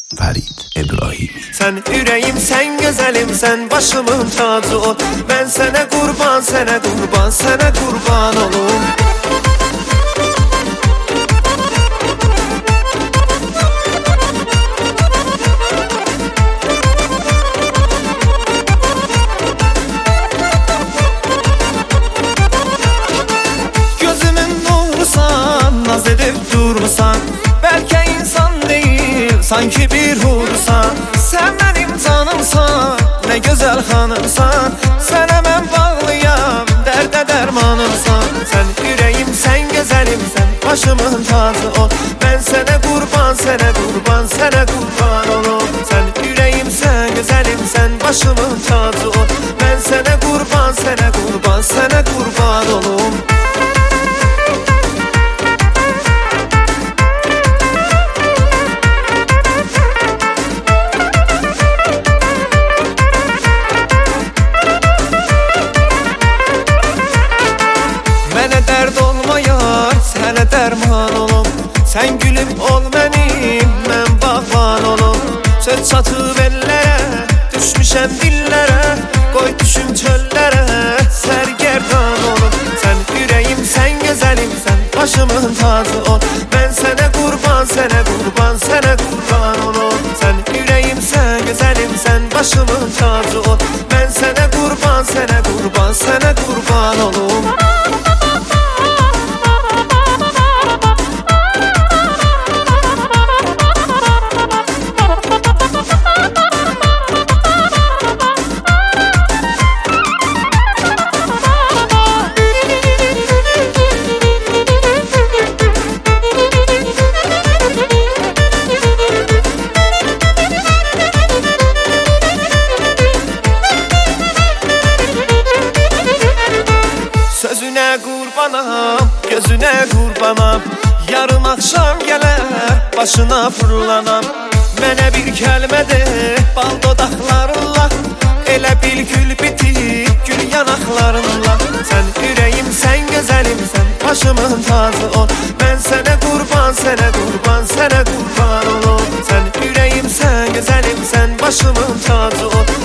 Farid İbrahim. Sen yüreğim, sen güzelim, sen başımın tacı ol. Ben sana kurban, sana kurban, sana kurban olum. Gözümün nurusan, naz edip durmasan, belki insan değil, sanki bir hursan. Sen benim canımsan, ne güzel hanımsan. Sana ben bağlıyam, derde dermanımsan. Sen yüreğim, sen güzelim, sen başımın tacı ol. Ben sana kurban, sana kurban, sana kurban olum. Sen yüreğim, sen güzelim, sen başımın tacı ol. Ben sana kurban, sana kurban, sana kurban olum. Mənə dərd olmayar, sənə dərman olum. Sən gülüm ol mənim, mən bağban olum. Söz çatıb ellərə, düşmüşəm dillərə. Qoy düşüm çöllərə, sərgərdan olum. Sən ürəyim, sən gözəlim, sən başımın tacı ol. Mən sənə qurban, sənə qurban, sənə qurban olum. Sən ürəyim, sən gözəlim, sən başımın tacı ol. Mən sənə qurban, sənə qurban, sənə qurban olum. Sözüne qurbanam, gözüne qurbanam. Yarım axşam gələr, başına fırlanam. Mənə bir kəlmə de, bal dodaqlarınla. Elə bil gül bitib, gül yanaqlarınla. Sən ürəyim, sən gözəlim, sən başımın tacı ol. Mən sənə qurban, sənə qurban, sənə qurban olum. Sən ürəyim, sən gözəlim, sən başımın tacı ol.